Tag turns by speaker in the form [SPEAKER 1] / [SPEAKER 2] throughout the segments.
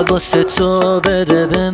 [SPEAKER 1] واسه تو بده به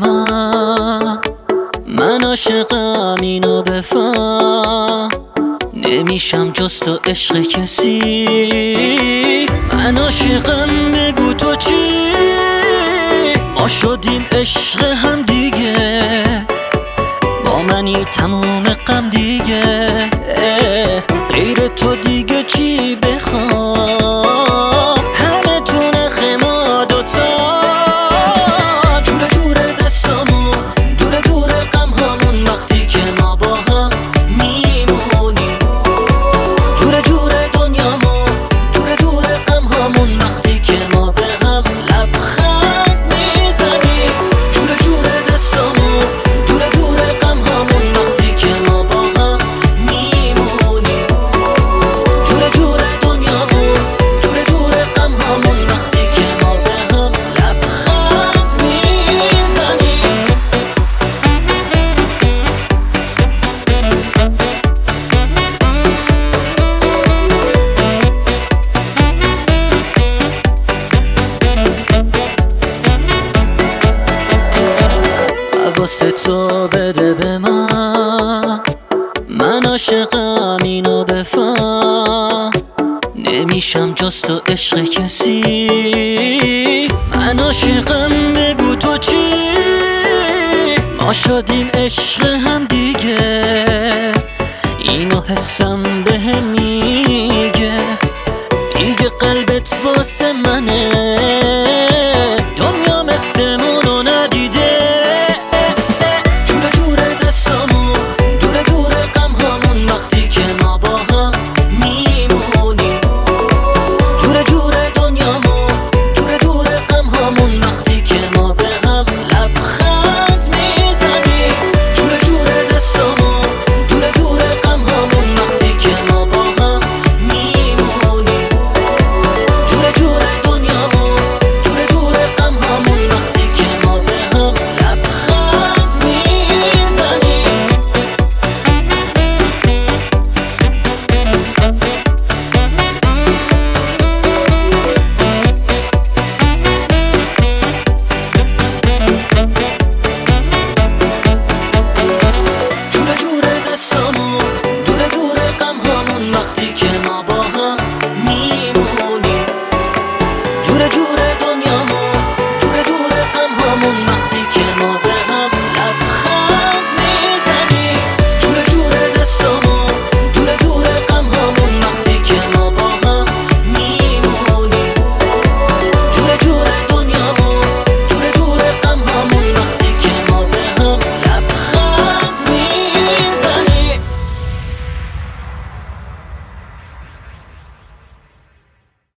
[SPEAKER 1] من عاشقم اینو بفهم، نمیشم جز تو عشق کسی. من عاشقم بگو تو چی، ما شدیم عشق هم دیگه، با منی تموم غم دیگه، غیر تو دیگه چی بخوام، همه تو نخ ما دوتا. دوره دوره دستامون، دوره دوره غم هامون، وقتی که ما با هم میمونیم. دوره دوره دنیامون، دوره دوره غم هامون، وقتی که ما به هم لبخند میزنیم. دوره دوره دستامون، دوره دوره غم هامون، وقتی که ما با هم میمونیم. دوره دوره دنیامون، دوره دوره غم هامون، وقتی که ما به هم لبخند میزنیم. واسه تو بده به من عاشقم اینو بفهم، نمیشم جز تو عشق کسی. من عاشقم بگو تو چی، ما شدیم عشق هم دیگه، اینو حسم بهم